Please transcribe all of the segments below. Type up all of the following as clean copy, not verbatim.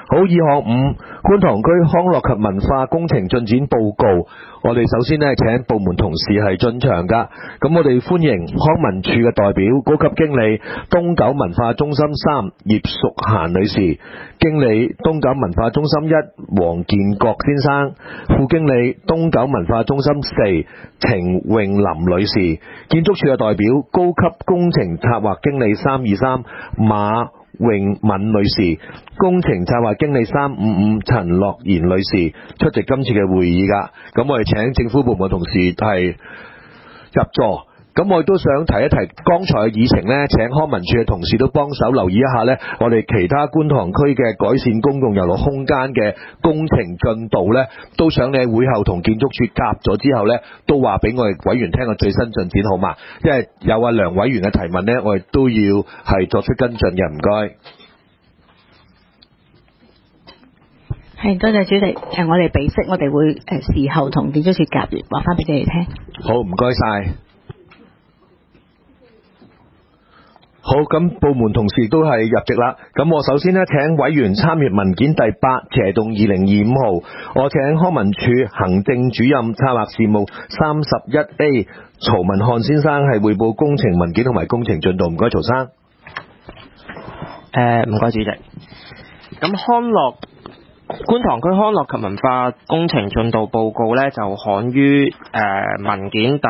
好，2項5觀塘區康樂及文化工程進展報告。我哋首先呢請部門同事係進場噶，咁我哋歡迎康文署嘅代表高級經理東九文化中心3葉淑嫻女士，經理東九文化中心1黃建國先生，副經理東九文化中心4程詠林女士，建築署嘅代表高級工程策劃經理323馬詠敏女士，工程策劃經理355陳樂賢女士出席今次嘅會議噶。咁我哋請政府部門同事係入座。咁我亦都想提一提剛才嘅議程呢，請康文署嘅同事都幫手留意一下呢，我哋其他觀塘區嘅改善公共遊樂空間嘅工程進度呢，都想你喺會後同建築署夾咗之後呢，都話俾我哋委員聽個最新進展好嘛？因為有阿梁委員嘅提問呢，我哋都要係作出跟進嘅，唔該。 係，多謝主席。我哋備悉，我哋會事後同建築署夾完，話翻俾你哋聽。 好，唔該晒。好，咁部門同事都係入席啦。咁我首先呢，請委員參閱文件第8/2025號，我請康文署行政主任策劃事務31A 曹文漢先生係匯報工程文件同埋工程進度。唔該，曹生。 唔該主席。咁觀塘區康樂及文化工程進度報告呢，就刊於文件第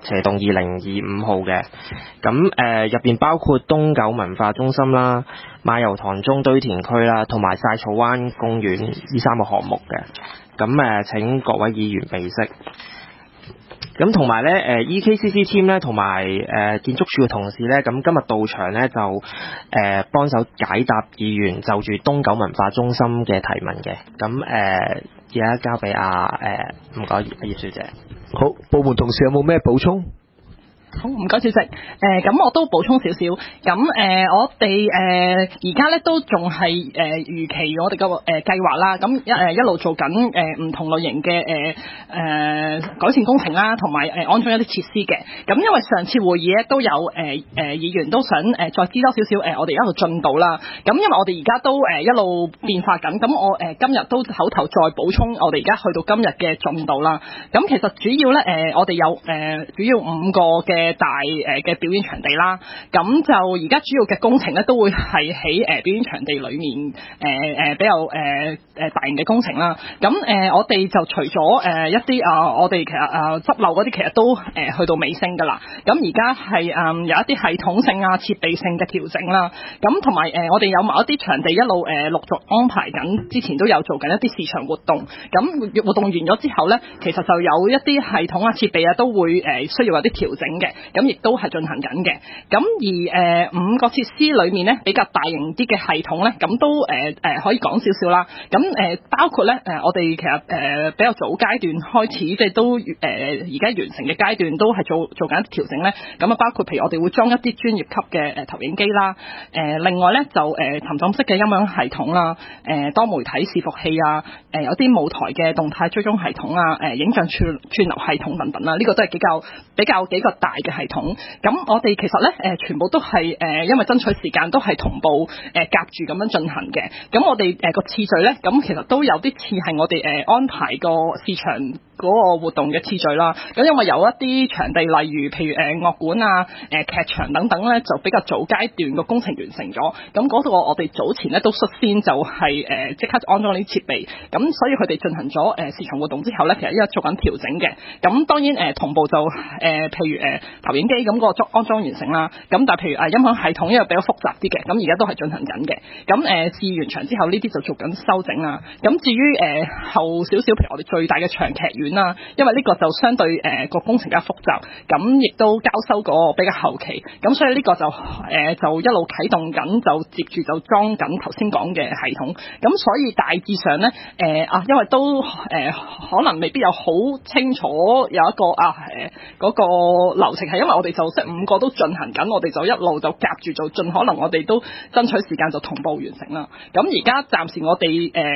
8/2025號嘅。咁入邊包括東九文化中心啦、馬油塘中堆填區啦，同埋晒草灣公園呢3個項目嘅。咁請各位議員備悉。咁同埋咧，EKCC team 咧，同埋建築署嘅同事咧，咁今日到場咧就幫手解答議員就住東九文化中心嘅提問嘅。咁而家交俾唔該葉小姐。 好，部門同事有冇咩補充？ 好，唔該主席。咁我都補充少少。咁我哋而家咧都仲係如期我哋嘅計劃啦。咁一路做緊唔同類型嘅改善工程啦，同埋安裝一啲設施嘅。咁因為上次會議咧都有議員都想再知多少少我哋一路進度啦。咁因為我哋而家都一路變化緊，咁我今日都口頭再補充我哋而家去到今日嘅進度啦。咁其實主要咧我哋有主要5個嘅大嘅表演場地啦，咁就而家主要嘅工程咧都會係喺表演場地裏面比較大型嘅工程啦。咁我哋就除咗一啲我哋其實執漏嗰啲其實都去到尾聲㗎啦。咁而家係有一啲系統性啊設備性嘅調整啦。咁同埋我哋有某一啲場地一路陸續安排緊，之前都有做緊一啲市場活動。咁活動完咗之後咧，其實就有一啲系統啊設備啊都會需要有啲調整嘅。咁亦都係進行緊嘅。咁而5個設施裏面咧比較大型啲嘅系統咧，咁都可以講少少啦。咁包括咧我哋其實比較早階段開始，即係都而家完成嘅階段都係做緊一啲調整咧。咁啊包括譬如我哋會裝一啲專業級嘅投影機啦。另外咧就沉浸式嘅音響系統啦。多媒體視伏器啊。有啲舞台嘅動態追蹤系統啊。影像串流系統等等啦。呢個都係比較幾個大嘅系統。咁我哋其實咧全部都係因為爭取時間都係同步夾住咁樣進行嘅。咁我哋個次序咧，咁其實都有啲似係我哋安排個市場嗰個活動嘅次序啦。咁因為有一啲場地，例如譬如樂館啊、劇場等等咧，就比較早階段個工程完成咗。咁嗰度我哋早前咧都率先就係即刻安裝呢啲設備。咁所以佢哋進行咗市場活動之後咧，其實依家做緊調整嘅。咁當然同步就譬如投影機咁個安裝完成啦。咁但係譬如音響系統因為比較複雜啲嘅，咁而家都係進行緊嘅。咁試完場之後呢啲就做緊修整啦。咁至於後少少，譬如我哋最大嘅長劇院啦，因為呢個就相對個工程比較複雜，咁亦都交收個比較後期。咁所以呢個就一路啟動緊，就接住就裝緊頭先講嘅系統。咁所以大致上咧因為都可能未必有好清楚有一個嗰個流程，係因為我哋就即係5個都進行緊，我哋就一路就夾住做，盡可能我哋都爭取時間就同步完成啦。咁而家暫時我哋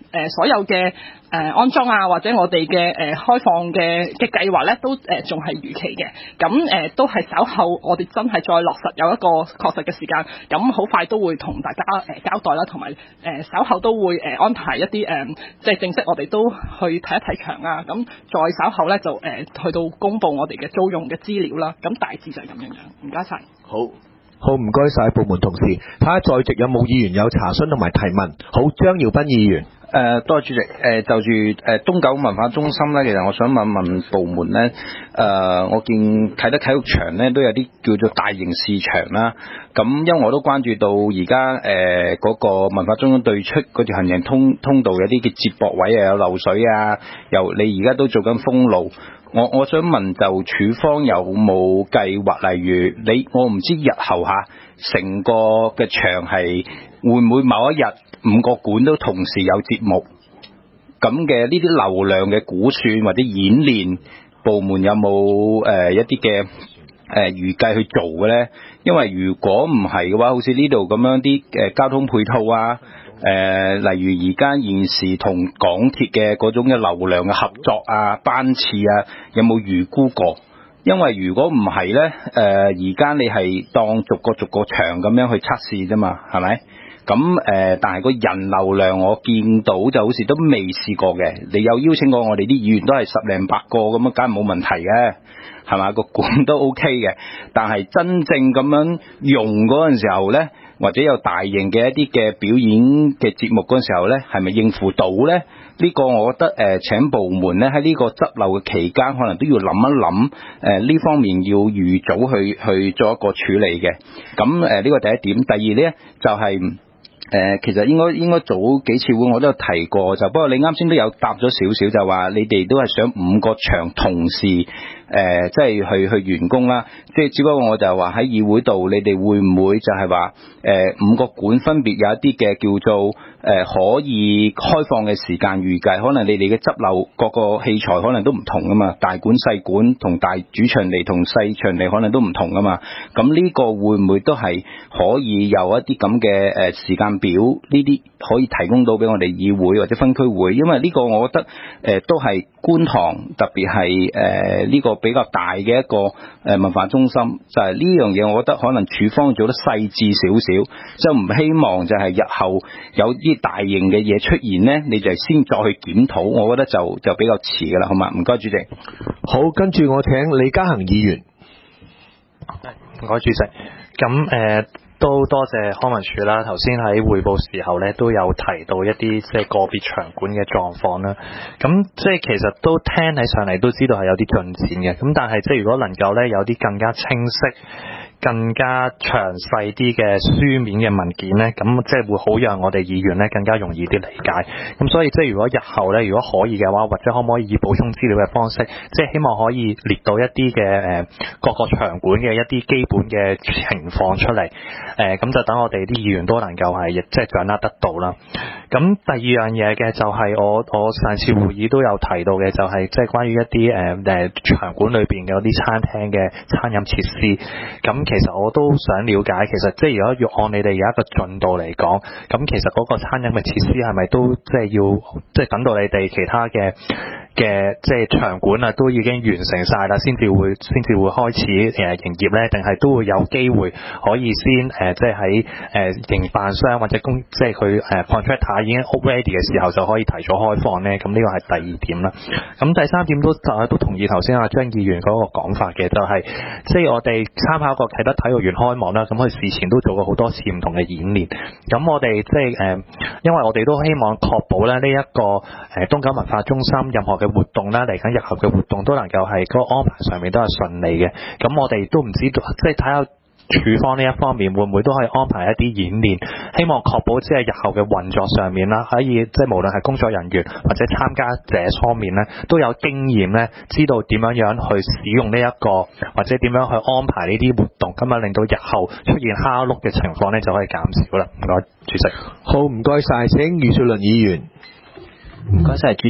所有嘅安裝啊，或者我哋嘅開放嘅計劃咧，都仲係如期嘅。咁都係稍後我哋真係再落實有一個確實嘅時間，咁好快都會同大家交代啦，同埋稍後都會安排一啲即係正式我哋都去睇一睇場啊。咁再稍後咧就去到公佈我哋嘅租用嘅資料啦。咁大致就係咁樣樣。唔該晒。 好，唔該晒部門同事。睇下在席有冇議員有查詢同埋提問。好，張耀斌議員。 多謝主席。就住東九文化中心咧，其實我想問問部門咧。我見啟德體育場咧都有啲叫做大型市場啦。咁因為我都關注到而家嗰個文化中心對出嗰條行人通道有啲嘅接駁位啊，有漏水啊，又你而家都做緊封路。我想問就處方有冇計劃，例如我唔知日後成個嘅場係會唔會某一日5個館都同時有節目咁嘅呢啲流量嘅估算或者演練，部門有冇一啲嘅預計去做嘅呢？因為如果唔係嘅話，好似呢度咁樣啲交通配套啊，例如而家現時同港鐵嘅嗰種嘅流量嘅合作啊、班次啊，有冇預估過？因為如果唔係呢，而家你係當逐個場咁樣去測試啫嘛，係咪？咁但係個人流量我見到就好似都未試過嘅。你有邀請過我哋啲議員都係10零100個咁啊，梗係冇問題嘅，係嘛？個館都 OK 嘅。但係真正咁樣用嗰陣時候呢，或者有大型嘅一啲嘅表演嘅節目嗰陣時候呢，係咪應付到呢？呢個我覺得請部門呢喺呢個執漏嘅期間，可能都要諗一諗呢方面要預早去做一個處理嘅。咁呢個第一點。第二呢，就係其實應該早幾次會我都有提過，就不過你啱先都有答咗少少，就話你哋都係想5個場同時即係去完工啦。即係只不過我就話喺議會度，你哋會唔會就係話5個館分別有一啲嘅叫做可以開放嘅時間預計，可能你哋嘅執漏各個器材可能都唔同噶嘛，大館細館同大主場地同細場地可能都唔同噶嘛。咁呢個會唔會都係可以有一啲咁嘅時間表，呢啲可以提供到俾我哋議會或者分區會？因為呢個我覺得都係觀塘，特別係呢個比較大嘅一個文化中心，就係呢樣嘢我覺得可能處方做得細緻少少，就唔希望就係日後有啲大型嘅嘢出現呢，你就先再去檢討，我覺得就比較遲噶啦，好嘛？唔該主席。 好，跟住我請李嘉恒議員。 唔該主席。咁都多謝康文署啦，頭先喺匯報時候咧都有提到一啲即係個別場館嘅狀況啦。咁即係其實都聽起上嚟都知道係有啲進展嘅。咁但係即係如果能夠咧有啲更加清晰、更加詳細啲嘅書面嘅文件呢，咁即係會好讓我哋議員呢更加容易啲理解。咁所以即係如果日後呢，如果可以嘅話，或者可唔可以以補充資料嘅方式，即係希望可以列到一啲嘅各個場館嘅一啲基本嘅情況出嚟。咁就等我哋啲議員都能夠係即係掌握得到啦。咁第二樣嘢嘅就係我上次會議都有提到嘅，就係即係關於一啲場館裏邊嘅嗰啲餐廳嘅餐飲設施。咁其實我都想了解，其實即係如果要按你哋有一個進度嚟講，咁其實嗰個餐飲嘅設施係咪都即係要即係等到你哋其他嘅即係場館啊都已經完成晒啦，先至會開始營業咧？定係都會有機會可以先即係喺營辦商或者即係佢contractor 已經 ready 嘅時候就可以提早開放咧？咁呢個係第二點啦。咁第三點都同意頭先阿張議員嗰個講法嘅，就係即係我哋參考個啟德體育園開幕啦，咁佢事前都做過好多次唔同嘅演練。咁我哋即係因為我哋都希望確保咧呢一個東九文化中心任何嘅活動啦，嚟緊日後嘅活動都能夠係嗰個安排上面都係順利嘅。咁我哋都唔知道，即係睇下處方呢一方面會唔會都可以安排一啲演練，希望確保即係日後嘅運作上面啦，可以即係無論係工作人員或者參加者方面咧，都有經驗咧，知道點樣去使用呢一個或者點樣去安排呢啲活動，咁啊令到日後出現蝦碌嘅情況咧就可以減少啦。唔該主席。 好，唔該晒，請余少麟議員。 唔該晒主席。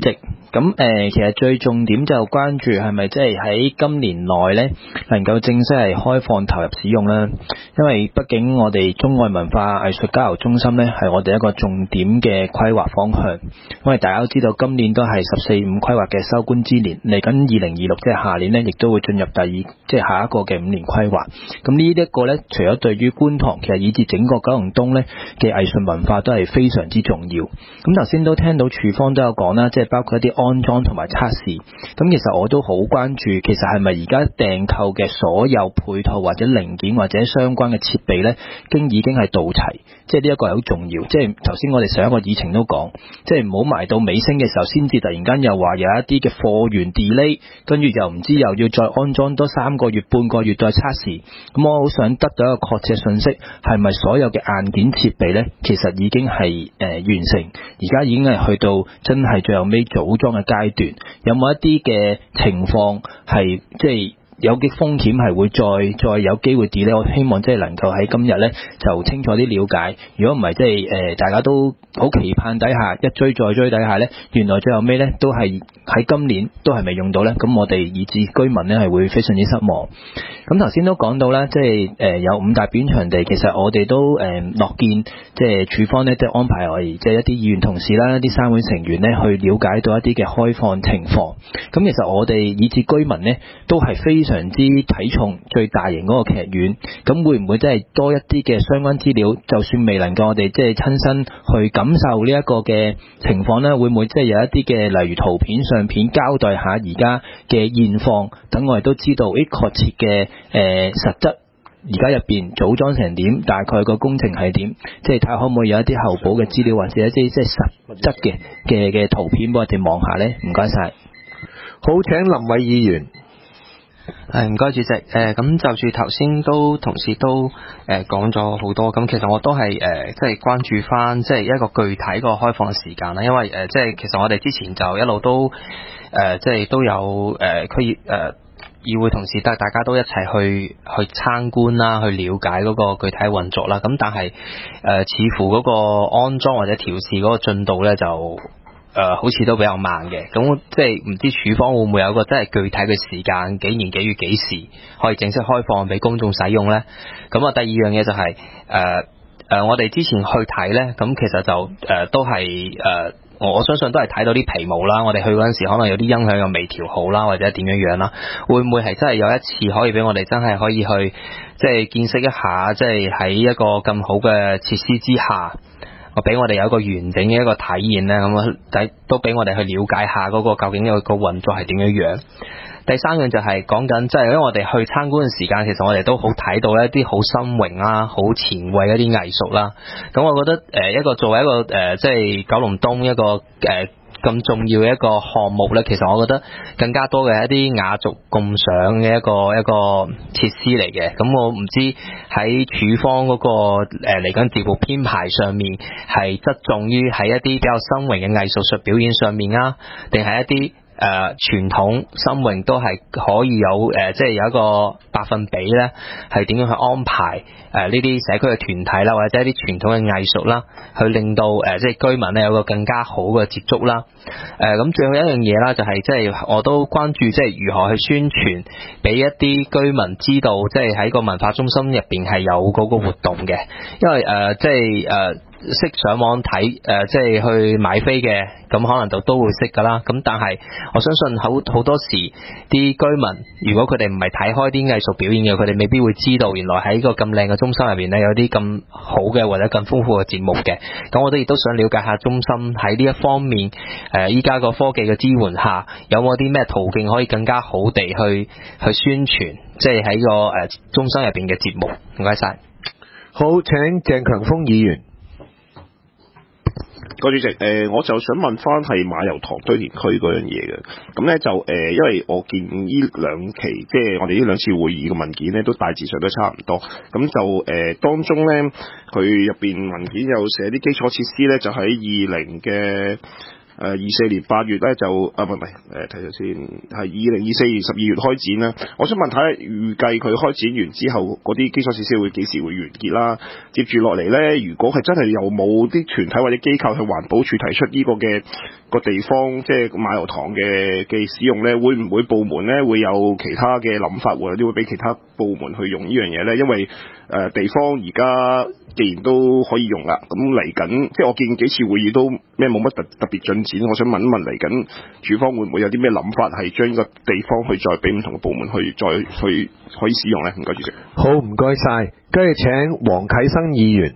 咁其實最重點就關注係咪即係喺今年內咧能夠正式係開放投入使用啦。因為畢竟我哋中外文化藝術交流中心咧係我哋一個重點嘅規劃方向。因為大家都知道今年都係14、5規劃嘅收官之年，嚟緊2026即係下年咧，亦都會進入即係下一個嘅5年規劃。咁呢一個咧，除咗對於觀塘，其實以至整個九龍東咧嘅藝術文化都係非常之重要。咁頭先都聽到處方都有講啦，即係包括一啲安裝同埋測試。咁其實我都好關注，其實係咪而家訂購嘅所有配套或者零件或者相關嘅設備咧，已經係到齊。即係呢一個係好重要。即係頭先我哋上一個議程都講，即係唔好埋到尾聲嘅時候，先至突然間又話有一啲嘅貨源 delay， 跟住又唔知又要再安裝多3個月、半個月再測試。咁我好想得到一個確切信息，係咪所有嘅硬件設備咧，其實已經係完成，而家已經係去到真係最後尾組裝嘅階段。有冇一啲嘅情況係即係有啲風險係會再有機會 delay？ 我希望即係能夠喺今日咧就清楚啲了解。如果唔係即係大家都好期盼底下一追再追底下咧，原來最後尾咧都係喺今年都係未用到咧，咁我哋以至居民咧係會非常之失望。咁頭先都講到啦，即係有5大表演場地，其實我哋都樂見即係處方咧即係安排我哋即係一啲議員同事啦、一啲三會成員咧去了解到一啲嘅開放情況。咁其實我哋以至居民咧都係非常之睇重最大型嗰個劇院。咁會唔會即係多一啲嘅相關資料？就算未能夠我哋即係親身去感受呢一個嘅情況咧，會唔會即係有一啲嘅例如圖片、相片交代下而家嘅現況，等我哋都知道確切嘅實質而家入邊組裝成點，大概個工程係點，即係睇下可唔可以有一啲後補嘅資料，或者一啲即係實質嘅圖片俾我哋望下咧。唔該晒。 好，請林偉議員。 唔該主席。咁就住頭先同事都講咗好多，咁其實我都係即係關注翻即係一個具體個開放嘅時間啦。因為即係其實我哋之前就一路都即係都有議會同事大家都一齊去參觀啦，去了解嗰個具體運作啦。咁但係似乎嗰個安裝或者調試嗰個進度咧就好似都比較慢嘅。咁即係唔知處方會唔會有個真係具體嘅時間，幾年幾月幾時可以正式開放俾公眾使用咧？咁啊，第二樣嘢就係我哋之前去睇咧，咁其實就都係我相信都係睇到啲皮毛啦。我哋去嗰陣時可能有啲音響又未調好啦，或者點樣啦。會唔會係真係有一次可以俾我哋真係可以去即係見識一下，即係喺一個咁好嘅設施之下，俾我哋有一個完整嘅一個體驗咧？咁都俾我哋去了解下嗰個究竟個運作係點樣。第三樣就係講緊，即係因為我哋去參觀嘅時間，其實我哋都好睇到一啲好新穎啦、好前衛一啲藝術啦。咁我覺得一個作為一個即係九龍東一個咁重要嘅一個項目咧，其實我覺得更加多嘅一啲雅俗共賞嘅一個設施嚟嘅。咁我唔知喺處方嗰個嚟緊節目編排上面係側重於喺一啲比較新穎嘅藝術術表演上面啊，定係一啲傳統新穎都係可以有即係有一個百分比咧，係點樣去安排呢啲社區嘅團體啦，或者一啲傳統嘅藝術啦，去令到即係居民咧有個更加好嘅接觸啦。咁最後一樣嘢啦，就係即係我都關注即係如何去宣傳，俾一啲居民知道，即係喺個文化中心入邊係有嗰個活動嘅。因為即係識上網睇即係去買飛嘅，咁可能就都會識㗎啦。咁但係我相信好多時啲居民，如果佢哋唔係睇開啲藝術表演嘅，佢哋未必會知道原來喺個咁靚嘅中心入邊咧，有啲咁好嘅或者更豐富嘅節目嘅。咁我哋亦都想了解下中心喺呢一方面依家個科技嘅支援下，有冇啲咩途徑可以更加好地去宣傳，即係喺個中心入邊嘅節目。唔該晒。 好，請鄭強豐議員。 個主席，我就想問翻係馬油塘堆填區嗰樣嘢嘅。咁咧就因為我見呢兩期即係我哋呢兩次會議嘅文件咧，都大致上都差唔多。咁就當中咧，佢入邊文件有寫啲基礎設施咧，就喺20嘅 24年8月咧就唔係睇下先，係2024年12月開展啦。我想問睇下預計佢開展完之後嗰啲基礎設施會幾時會完結啦？接住落嚟咧，如果係真係有冇啲團體或者機構去環保署提出呢個嘅個地方即係馬油塘嘅使用咧，會唔會部門咧會有其他嘅諗法，或者會俾其他部門去用呢樣嘢咧？因為地方而家既然都可以用啦，咁嚟緊即係我見幾次會議都冇乜特別進展，我想問一問嚟緊署方會唔會有啲咩諗法係將呢個地方去再俾唔同嘅部門去再去可以使用咧？唔該主席。 好，唔該晒，跟住請黃啟生議員。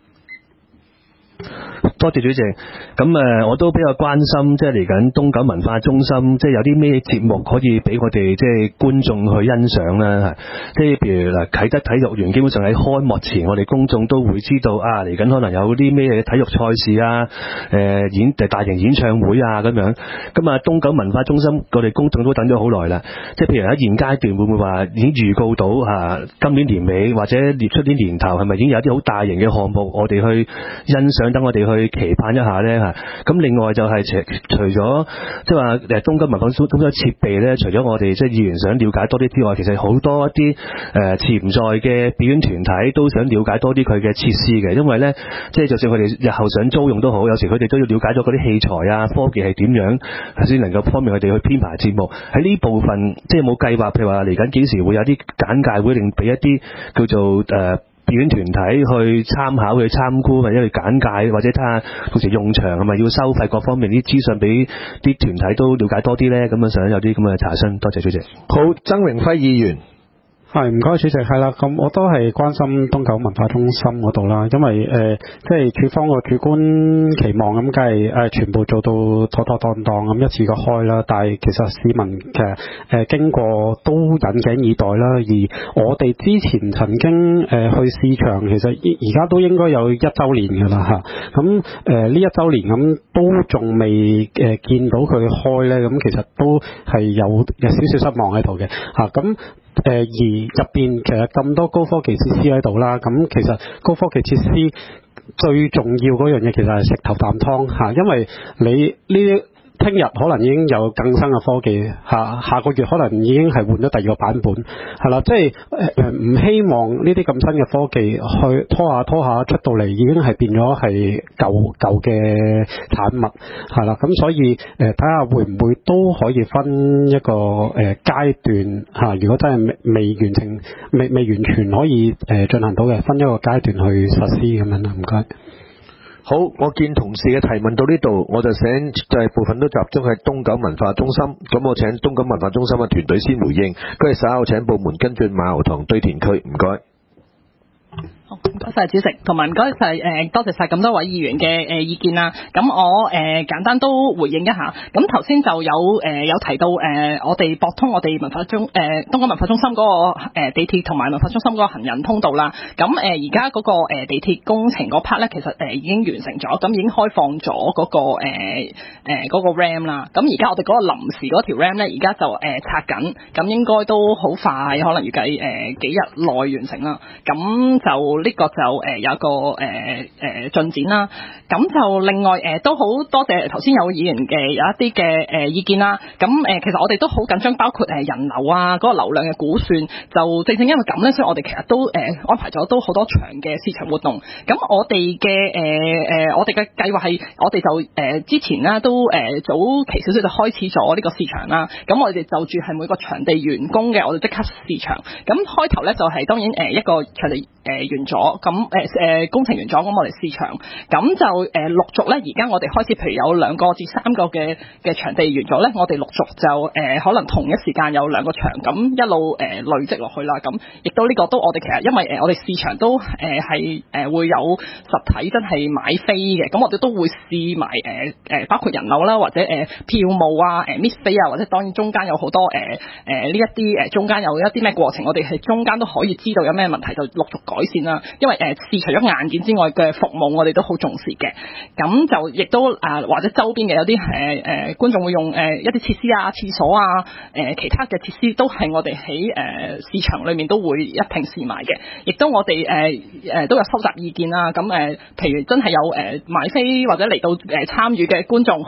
多謝主席。咁我都比較關心，即係嚟緊東九文化中心，即係有啲咩節目可以俾我哋即係觀眾去欣賞啦。即係譬如嗱，啟德體育園基本上喺開幕前，我哋公眾都會知道啊，嚟緊可能有啲咩體育賽事啊，大型演唱會啊咁樣。咁啊，東九文化中心，我哋公眾都等咗好耐啦。即係譬如喺現階段會唔會話已經預告到今年年尾或者列出啲年頭，係咪已經有啲好大型嘅項目，我哋去欣賞，等我哋去期盼一下咧嚇。咁另外就係除咗即係話東九文化中心嘅設備咧，除咗我哋即係議員想了解多啲之外，其實好多一啲潛在嘅表演團體都想了解多啲佢嘅設施嘅，因為咧即係就算佢哋日後想租用都好，有時佢哋都要了解咗嗰啲器材啊、科技係點樣先能夠方便佢哋去編排節目。喺呢部分即係冇計劃，譬如話嚟緊幾時會有啲簡介會，令俾一啲叫做表演團體去參考、去參觀，或者去簡介，或者睇下到時用場係咪要收費，各方面啲資訊俾啲團體都了解多啲咧。咁樣想有啲咁嘅查詢。多謝主席。 好，曾榮輝議員。 係，唔該主席。係啦，咁我都係關心東九文化中心嗰度啦，因為即係署方個主觀期望咁，梗係全部做到妥妥當當咁一次過開啦。但係其實市民其實經過都引頸以待啦。而我哋之前曾經去試場，其實而家都應該有1週年㗎啦嚇。咁呢1週年咁都仲未見到佢開咧，咁其實都係有少少失望喺度嘅嚇。咁而入邊其實咁多高科技設施喺度啦，咁其實高科技設施最重要嗰樣嘢其實係食頭啖湯嚇，因為你呢啲聽日可能已經有更新嘅科技下個月可能已經係換咗第二個版本係啦，即係唔希望呢啲咁新嘅科技去拖下出到嚟已經係變咗係舊嘅產物係啦，咁所以睇下會唔會都可以分一個階段嚇，如果真係未完全可以進行到嘅，分一個階段去實施咁樣啦，唔該。 好，我見同事嘅提問到呢度，我就請就係部分都集中喺東九文化中心，咁我請東九文化中心嘅團隊先回應，跟住稍後請部門跟進馬油塘堆填區，唔該。 好，唔該晒主席，同埋唔該晒多謝晒咁多位議員嘅意見啦。咁我簡單都回應一下。咁頭先就有提到我哋駁通我哋東九文化中心嗰個地鐵同埋文化中心嗰個行人通道啦。咁而家嗰個地鐵工程嗰 part 咧，其實已經完成咗，咁已經開放咗嗰個 RAM 啦。咁而家我哋嗰個臨時嗰條 RAM 咧，而家就拆緊，咁應該都好快，可能預計幾日內完成啦。咁就呢個就有一個進展啦。咁就另外都好多謝頭先有議員嘅有一啲嘅意見啦。咁其實我哋都好緊張，包括人流啊嗰個流量嘅估算，就正因為咁咧，所以我哋其實都安排咗都好多場嘅市場活動。咁我哋嘅計劃係我哋就之前啦都早期少少就開始咗呢個市場啦。咁我哋就住係每個場地完工嘅，我哋即刻市場。咁開頭咧就係當然一個場地完咗，咁工程完咗，咁我哋試場，咁就陸續咧，而家我哋開始，譬如有2個至3個嘅場地完咗咧，我哋陸續就可能同一時間有2個場，咁一路累積落去啦。咁亦都呢個都我哋其實因為我哋試場都係會有實體真係買飛嘅，咁我哋都會試埋包括人流啦，或者票務啊、miss 飛啊，或者當然中間有好多呢一啲中間有一啲咩過程，我哋係中間都可以知道有咩問題就陸續改善啦。因為除咗硬件之外嘅服務我哋都好重視嘅，咁就亦都或者周邊嘅有啲觀眾會用一啲設施啊、廁所啊、其他嘅設施都係我哋喺市場裏面都會一併試埋嘅，亦都我哋都有收集意見啦。咁譬如真係有買飛或者嚟到參與嘅觀眾，佢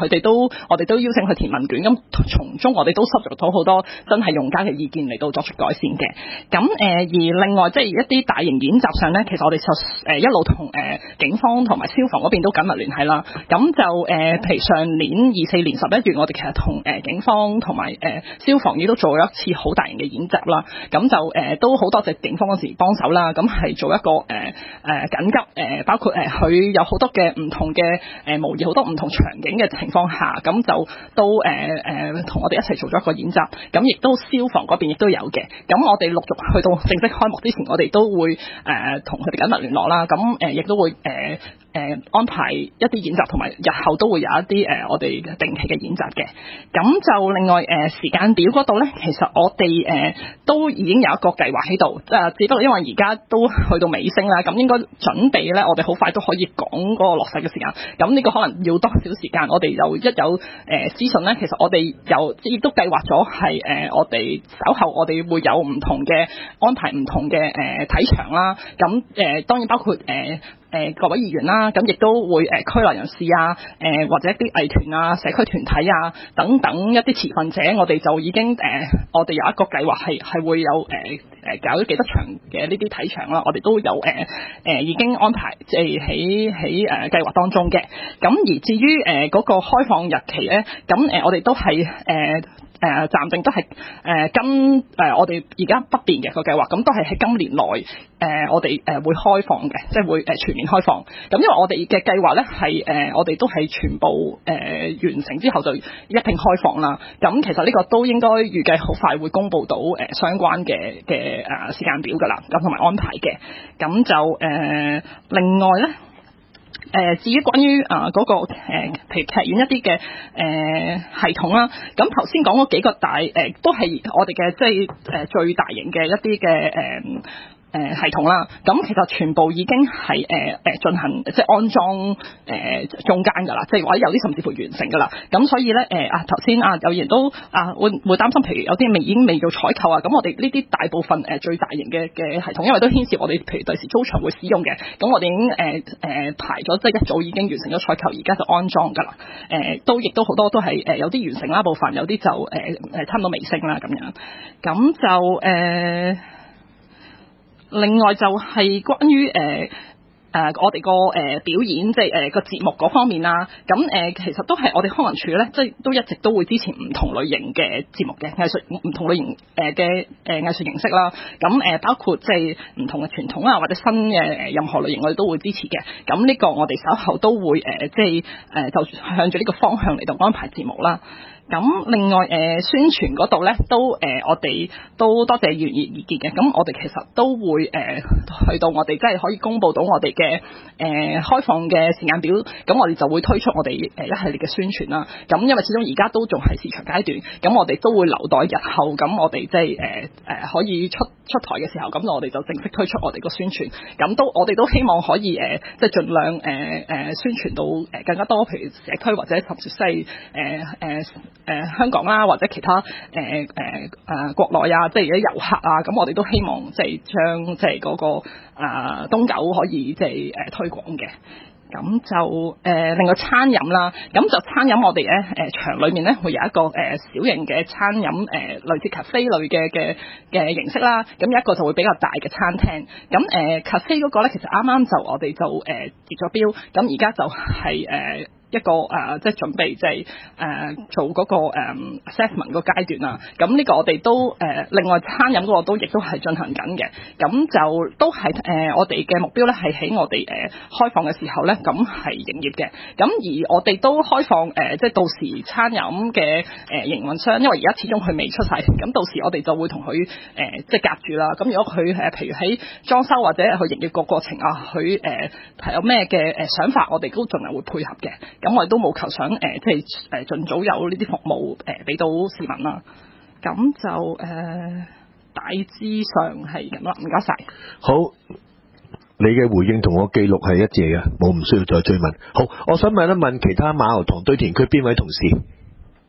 我哋都邀請佢填問卷，咁從中我哋都收集到好多真係用家嘅意見嚟到作出改善嘅。咁而另外即係一啲大型演習上咧，其實我哋就一路同警方同埋消防嗰邊都緊密聯繫啦。咁就譬如上年24年11月，我哋其實同警方同埋消防亦都做咗一次好大型嘅演習啦。咁就都好多謝警方嗰時幫手啦。咁係做一個緊急包括佢有好多嘅唔同嘅模擬好多唔同場景嘅情況下，咁就都同我哋一齊做咗一個演習。咁亦都消防嗰邊亦都有嘅。咁我哋陸續去到正式開幕之前，我哋都會同佢哋緊密聯絡啦。咁亦都會安排一啲演習，同埋日後都會有一啲我哋定期嘅演習嘅。咁就另外時間表嗰度咧，其實我哋都已經有一個計劃喺度，只不過因為而家都去到尾聲啦，咁應該準備咧，我哋好快都可以講嗰個落實嘅時間。咁呢個可能要多少時間，我哋又一有資訊咧，其實我哋亦都計劃咗係我哋稍後我哋會有唔同嘅安排，唔同嘅睇場啦。咁當然包括各位議員啦，咁亦都會區內人士啊，或者一啲藝團啊、社區團體啊等等一啲持份者，我哋就已經我哋有一個計劃係會有搞咗幾多場嘅呢啲睇場啦，我哋都有已經安排即係喺計劃當中嘅。咁而至於嗰個開放日期咧，咁我哋都係暫定都係跟我哋而家不變嘅個計劃，咁都係喺今年內我哋會開放嘅，即係會全面開放。咁因為我哋嘅計劃咧係我哋都係全部完成之後就一併開放啦。咁其實呢個都應該預計好快會公布到相關嘅時間表㗎啦，咁同埋安排嘅。咁就另外咧。至於關於嗰個譬如劇院一啲嘅系統啦，咁頭先講嗰幾個大都係我哋嘅即係最大型嘅一啲嘅系統啦，咁其實全部已經係進行即係安裝中間㗎啦，即係或者有啲甚至乎完成㗎啦。咁所以咧頭先有人都會擔心，譬如有啲已經未做採購啊。咁我哋呢啲大部分最大型嘅系統，因為都牽涉我哋譬如第時租場會使用嘅，咁我哋已經排咗，即係一早已經完成咗採購，而家就安裝㗎啦。亦都好多都係有啲完成啦部分，有啲就差唔多尾聲啦咁樣。咁就另外就係關於我哋個表演，即係個節目嗰方面啦。咁其實都係我哋康文署咧，即係都一直都會支持唔同類型嘅節目嘅藝術，唔同類型嘅藝術形式啦。咁包括即係唔同嘅傳統啊，或者新嘅任何類型，我哋都會支持嘅。咁呢個我哋稍後都會即係就向住呢個方向嚟到安排節目啦。咁另外宣傳嗰度咧，都我哋都多謝議員意見嘅。咁我哋其實都會去到我哋真係可以公佈到我哋嘅開放嘅時間表，咁我哋就會推出我哋一系列嘅宣傳啦。咁因為始終而家都仲係試場階段，咁我哋都會留待日後，咁我哋即係可以出台嘅時候，咁我哋就正式推出我哋個宣傳。咁我哋都希望可以即係盡量宣傳到更加多，譬如社區或者甚至係香港啦，或者其他國內啊，即係啲遊客啊，咁我哋都希望即係將即係嗰個東九可以即係推廣嘅。咁就另外餐飲啦，咁就餐飲我哋咧場裏面咧會有一個小型嘅餐飲類似 cafe 類嘅形式啦。咁有一個就會比較大嘅餐廳。咁cafe 嗰個咧其實啱啱就我哋就結咗標，咁而家就係一個即係準備即係做嗰個assessment 個階段啦。咁呢個我哋都另外餐飲嗰個都亦都係進行緊嘅。咁就都係我哋嘅目標咧係喺我哋開放嘅時候咧，咁係營業嘅。咁而我哋都開放即係到時餐飲嘅營運商，因為而家始終佢未出世，咁到時我哋就會同佢即係夾住啦。咁如果佢譬如喺裝修或者去營業個過程啊，佢有咩嘅想法，我哋都盡量會配合嘅。咁我哋都冇求想即係盡早有呢啲服務俾到市民啦。咁就大致上係咁啦，唔該晒。 好，你嘅回應同我記錄係一致嘅，我唔需要再追問。好，我想問一問其他馬油塘堆填區邊位同事？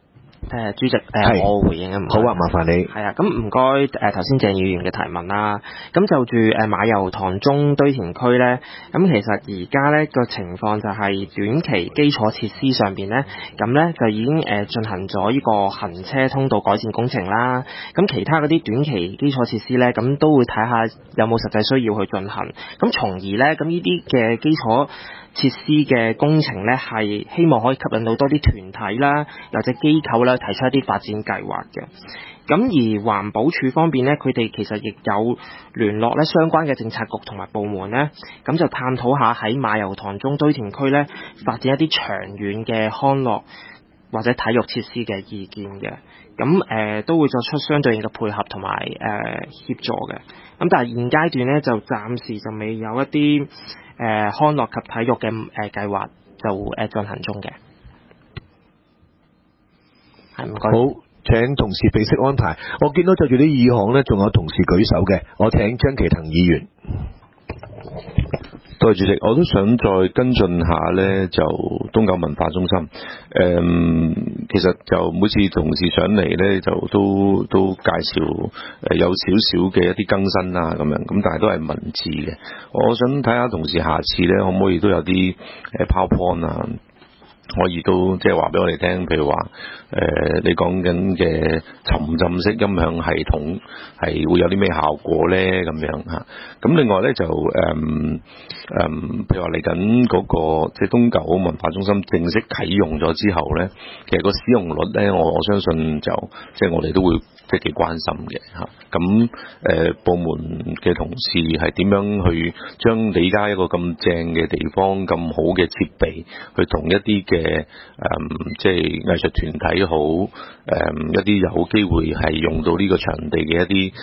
主席，我回應啊， 好啊，麻煩你。 係啊，咁唔該頭先鄭議員嘅提問啦。咁就住馬油塘中堆填區咧，咁其實而家咧個情況就係短期基礎設施上邊咧，咁咧就已經進行咗呢個行車通道改善工程啦。咁其他嗰啲短期基礎設施咧，咁都會睇下有冇實際需要去進行。咁從而咧，咁呢啲嘅基礎設施嘅工程咧，係希望可以吸引到多啲團體啦，或者機構啦，提出一啲發展計劃嘅。咁而環保署方面咧，佢哋其實亦有聯絡咧相關嘅政策局同埋部門咧，咁就探討下喺馬油塘中堆填區咧發展一啲長遠嘅康樂或者體育設施嘅意見嘅。咁都會作出相對應嘅配合同埋協助嘅。咁但係現階段咧就暫時就未有一啲康樂及體育嘅計劃就進行中嘅。係，唔該。 好，請同事備悉安排。我見到就住啲議項呢，仲有同事舉手嘅，我請張其騰議員。 多謝主席，我都想再跟進下呢，就東九文化中心。其實就每次同事上嚟呢，就都介紹有少少嘅一啲更新啊咁樣，咁但係都係文字嘅。我想睇下同事下次呢，可唔可以都有啲PowerPoint 啊？可以都即係話俾我哋聽，譬如話你講緊嘅沉浸式音響系統係會有啲咩效果咧咁樣嚇。咁另外咧就譬如話嚟緊嗰個即係東九文化中心正式啟用咗之後咧，其實個使用率咧，我相信就即係我哋都會即係幾關心嘅嚇。咁部門嘅同事係點樣去將你而家一個咁正嘅地方、咁好嘅設備，去同一啲嘅即係藝術團體好，一啲有機會係用到呢個場地嘅一啲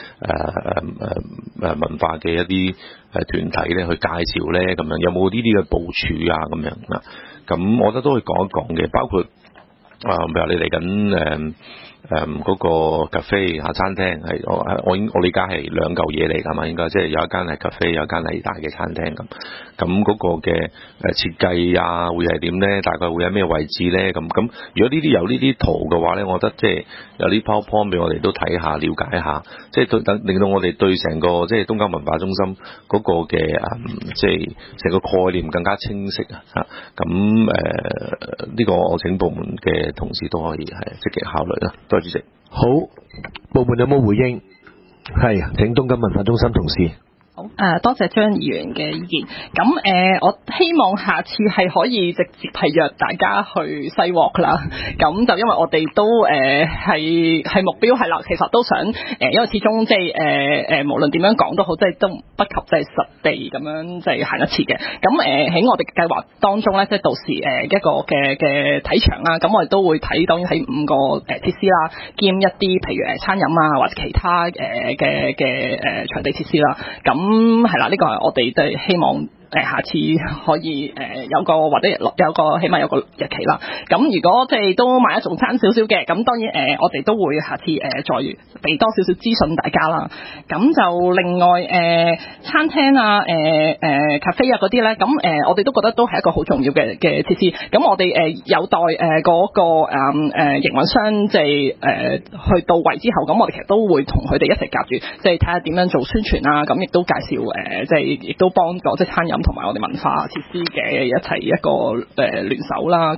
文化嘅一啲團體咧，去介紹咧，咁樣有冇呢啲嘅部署啊？咁樣啊？咁我覺得都可以講一講嘅，包括譬如你嚟緊嗰個 cafe 嚇餐廳係我理解係兩嚿嘢嚟㗎嘛，應該即係有一間係 cafe，有一間係大嘅餐廳咁。咁嗰個嘅設計啊，會係點咧？大概會喺咩位置咧？咁如果呢啲有呢啲圖嘅話咧，我覺得即係有啲 PowerPoint 俾我哋都睇下、了解下，即係令到我哋對成個即係東九文化中心嗰個嘅即係成個概念更加清晰啊！嚇咁呢個我請部門嘅同事都可以係積極考慮啦。多謝主席。 好，部門有冇回應？係，請東九文化中心同事。 好，多謝張議員嘅意見。咁我希望下次係可以直接係約大家去西鑊啦。咁就因為我哋都係目標係啦，其實都想因為始終即係無論點樣講都好，即係都不及即係實地咁樣即係行一次嘅。咁喺我哋嘅計劃當中咧，即係到時一個嘅體場啦，咁我哋都會睇當然喺5個設施啦，兼一啲譬如餐飲啊或者其他嘅場地設施啦。咁係啦，呢個係我哋都係希望下次可以有個或者有個起碼有個日期啦。咁如果即係都萬一仲差少少嘅，咁當然我哋都會下次再俾多少少資訊大家啦。咁就另外餐廳啊、咖啡啊嗰啲咧，咁我哋都覺得都係一個好重要嘅設施。咁我哋有待嗰個營運商即係去到位之後，咁我哋其實都會同佢哋一齊夾住，即係睇下點樣做宣傳啊。咁亦都介紹即係亦都幫助即係餐飲同埋我哋文化設施嘅一齊一個聯手啦。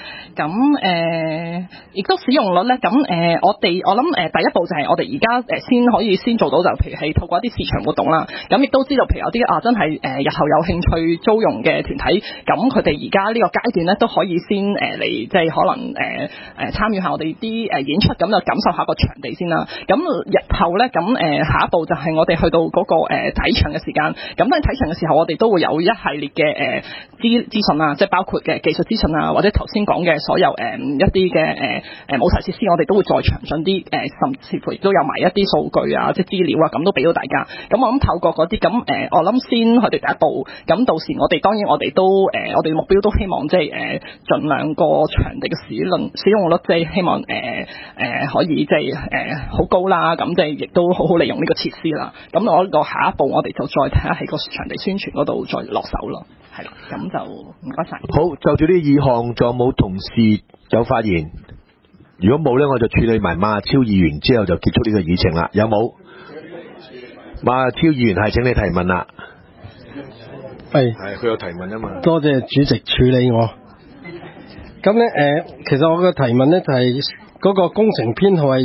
咁亦都使用率咧，咁我諗第一步就係我哋而家先做到，就譬如係透過一啲市場活動啦。咁亦都知道譬如有啲真係日後有興趣租用嘅團體，咁佢哋而家呢個階段咧都可以先嚟即係可能參與下我哋啲演出，咁就感受下個場地先啦。咁日後咧，咁下一步就係我哋去到嗰個睇場嘅時間。咁當睇場嘅時候，我哋都會有一系列嘅資訊啊，即係包括嘅技術資訊啊，或者頭先講嘅所有一啲嘅舞台設施，我哋都會再詳盡啲甚至乎亦都有埋一啲數據啊，即係資料啊，咁都俾到大家。咁我諗透過嗰啲，咁我諗先佢哋第一步，咁到時我哋當然我哋都我哋目標都希望即係盡量個場地嘅使用率，即係希望可以即係好高啦。咁即係亦都好好利用呢個設施啦。咁我呢個下一步我哋就再睇下喺個場地宣傳嗰度再落手咯。係啦，咁就唔該晒。 好，就住呢2項，仲有冇同事有發言？ 如果冇咧，我就處理埋馬超議員之後就結束呢個議程啦。有冇？馬超議員係請你提問啦。 係佢有提問啊嘛。 多謝主席處理我。咁咧其實我嘅提問咧就係嗰個工程編號係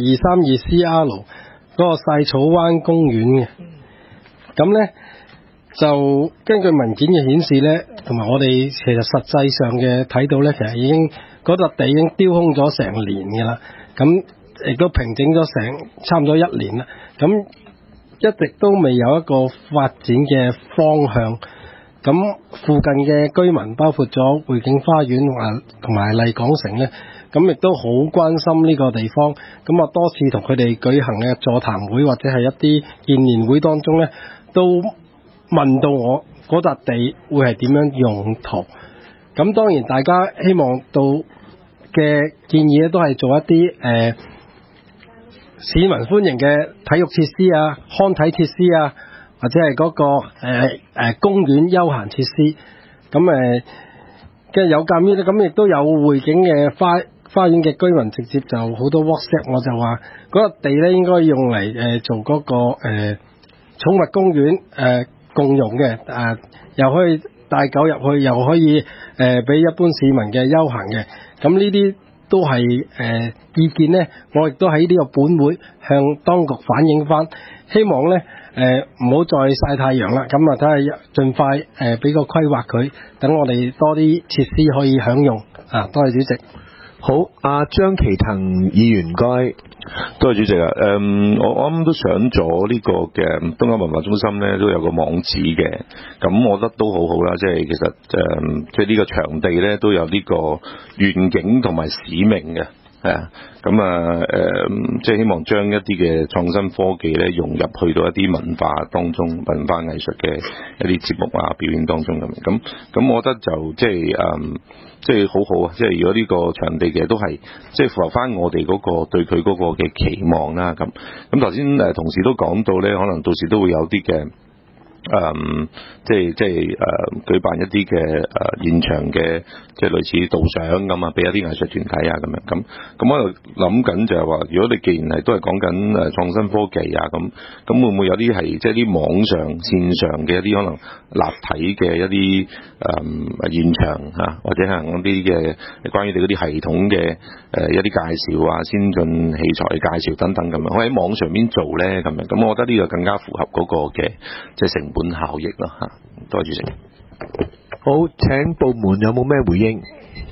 232CR 嗰個細草灣公園嘅。咁咧就根據文件嘅顯示咧，同埋我哋其實實際上嘅睇到咧，其實已經嗰笪地已經丟空咗成年嘅啦。咁亦都平整咗成差唔多1年啦。咁一直都未有一個發展嘅方向。咁附近嘅居民包括咗匯景花園同埋麗港城咧，咁亦都好關心呢個地方。咁我多次同佢哋舉行嘅座談會或者係一啲見面會當中咧，都問到我嗰笪地會係點樣用途。咁當然大家希望到嘅建議咧，都係做一啲市民歡迎嘅體育設施啊、康體設施啊，或者係嗰個公園休閒設施。咁嘅有鑑於咧，咁亦都有匯景嘅花園嘅居民直接就好多 WhatsApp 我就話嗰個地咧應該用嚟做嗰個寵物公園共用嘅，又可以帶狗入去，又可以俾一般市民嘅休閒嘅。咁呢啲都係意見咧，我亦都喺呢個本會向當局反映翻，希望咧唔好再曬太陽啦。咁啊睇下盡快俾個規劃佢，等我哋多啲設施可以享用。多謝主席。 好，阿張其騰議員，唔該。 多謝主席啊！我啱啱都上咗呢個嘅東九文化中心咧，都有個網址嘅。咁我覺得都好好啦，即係其實即係呢個場地咧都有呢個願景同埋使命嘅，係啊。咁即係希望將一啲嘅創新科技咧融入去到一啲文化當中、文化藝術嘅一啲節目啊、表演當中咁我覺得就即係好好啊！即係如果呢個場地嘅都係即係符合翻我哋嗰個對佢嗰個嘅期望啦。咁頭先同事都講到咧，可能到時都會有啲嘅即係舉辦一啲嘅現場嘅即係類似導賞咁啊，俾一啲藝術團體啊咁樣咁我就諗緊就係話，如果你既然係都係講緊創新科技啊咁會唔會有啲係即係啲網上線上嘅一啲可能立體嘅一啲現場或者係嗰啲嘅關於你嗰啲系統嘅一啲介紹啊、先進器材嘅介紹等等咁樣，可以喺網上邊做咧咁樣，咁我覺得呢個更加符合嗰個嘅即係成本效益咯嚇。多謝主席。 好，請部門有冇咩回應？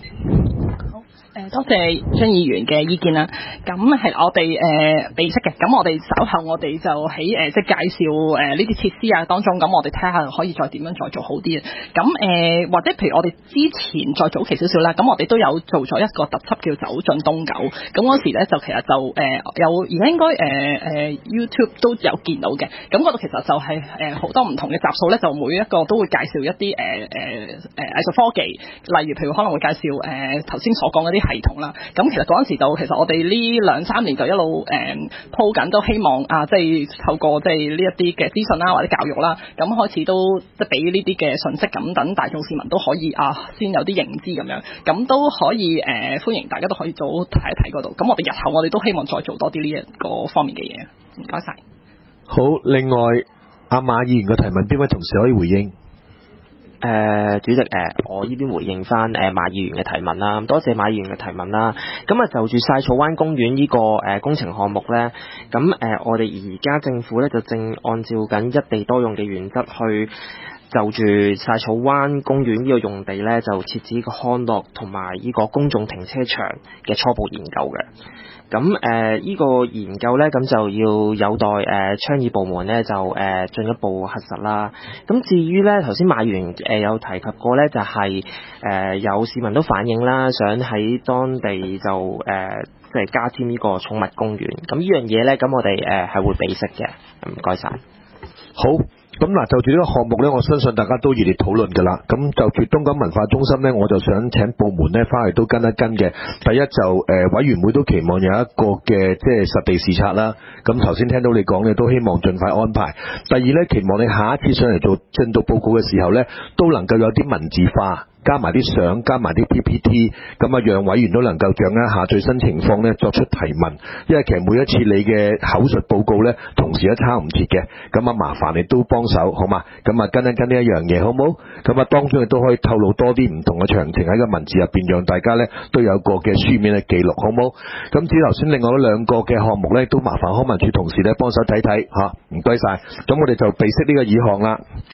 多謝張議員嘅意見啦。咁係我哋備悉嘅。咁我哋稍後我哋就喺即係介紹呢啲設施啊當中，咁我哋睇下可以再點樣再做好啲啊。咁或者譬如我哋之前再早期少少啦，咁我哋都有做咗一個特輯叫走進東九。咁嗰時咧就其實就有而家應該YouTube 都有見到嘅。咁嗰度其實就係好多唔同嘅集數咧，就每一個都會介紹一啲藝術科技，例如譬如可能會介紹頭先所講嗰啲系統啦。咁其實嗰陣時就其實我哋呢2-3年就一路鋪緊，都希望即係透過即係呢一啲嘅資訊啦或者教育啦，咁開始都即係俾呢啲嘅信息，咁等大眾市民都可以先有啲認知咁樣，咁都可以歡迎大家都可以早睇一睇嗰度。咁我哋日後我哋都希望再做多啲呢一個方面嘅嘢。唔該晒。 好，另外阿馬議員嘅提問，邊位同事可以回應？ 主席，我呢邊回應翻馬議員嘅提問啦，多謝馬議員嘅提問啦。咁就住曬草灣公園呢個工程項目咧，咁我哋而家政府咧就正按照緊一地多用嘅原則去就住曬草灣公園呢個用地咧，就設置呢個康樂同埋呢個公眾停車場嘅初步研究嘅。咁呢個研究咧，咁就要有待倡議部門咧就進一步核實啦。咁至於咧頭先馬議員有提及過咧，就係有市民都反映啦，想喺當地就即係加添呢個寵物公園。咁呢樣嘢咧，咁我哋係會備悉嘅。唔該晒。 好。咁嗱，就住呢個項目咧，我相信大家都熱烈討論㗎啦。咁就住東九文化中心咧，我就想請部門咧翻嚟都跟一跟嘅。第一就委員會都期望有一個嘅即係實地視察啦。咁頭先聽到你講嘅，都希望盡快安排。第二咧，期望你下一次上嚟做進度報告嘅時候咧，都能夠有啲文字化。 加埋啲相，加埋啲 PPT， 咁啊讓委員都能夠掌握一下最新情況咧，作出提問。因為其實每一次你嘅口述報告咧，同時都抄唔切嘅，咁啊麻煩你都幫手，好嘛？咁啊跟一呢一樣嘢，好冇？咁啊當中亦都可以透露多啲唔同嘅詳情喺個文字入邊，讓大家咧都有個嘅書面嘅記錄，好冇？咁至於頭先另外兩個嘅項目咧，都麻煩康文署同事咧幫手睇睇嚇，唔該晒。咁我哋就備悉呢個議項啦。